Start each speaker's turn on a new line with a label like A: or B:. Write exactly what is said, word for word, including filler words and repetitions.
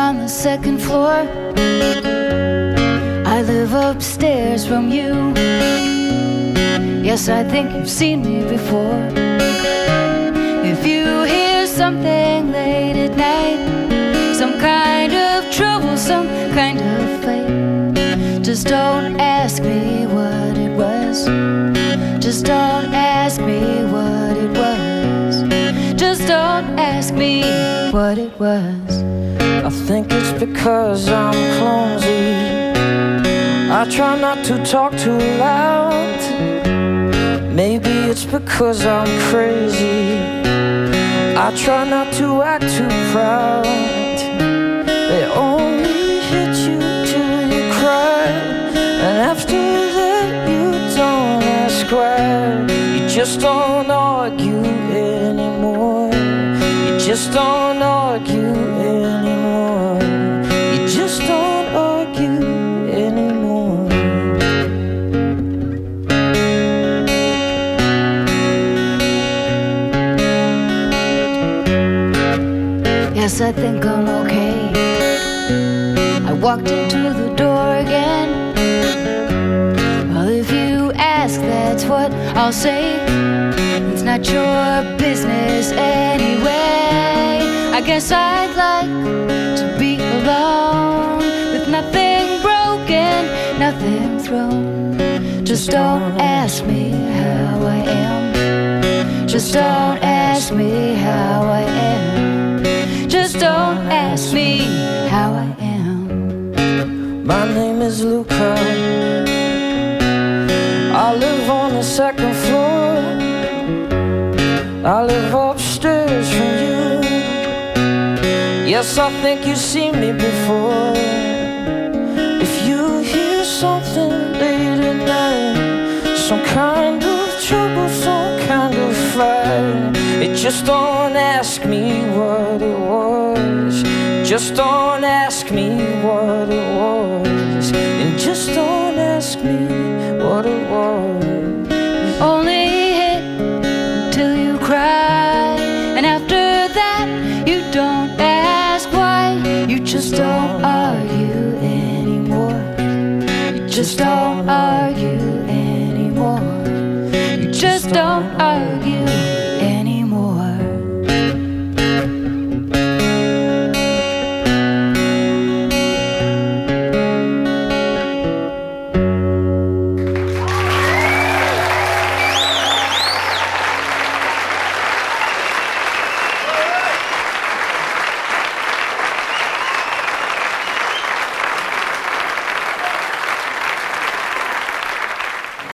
A: on the second floor. I live upstairs from you. Yes, I think you've seen me before. If you hear something late at night, some kind of trouble, some kind of fight, just don't ask me what it was. Just don't ask me what it was. Just don't ask me what it was.
B: I think it's because I'm clumsy. I try not to talk too loud. Maybe it's because I'm crazy. I try not to act too proud. They only hit you till you cry, and after that you don't ask why. You just don't argue anymore. You just don't argue anymore. You just don't argue anymore.
A: Yes, I think I'm okay. I walked into the door again. Well, if you ask, that's what I'll say. It's not your business anyway. I guess I'd like to be alone, with nothing broken, nothing thrown. Just don't ask me how I am. Just don't ask me how I am. Just don't ask me how I am.
B: My name is Luca. I live on the second floor. I live upstairs from you. Yes, I think you've seen me before. If you hear something late at night, some kind of trouble, some kind of fight, it just don't ask me what it was. Just don't ask me what it was. And just don't ask me what it was.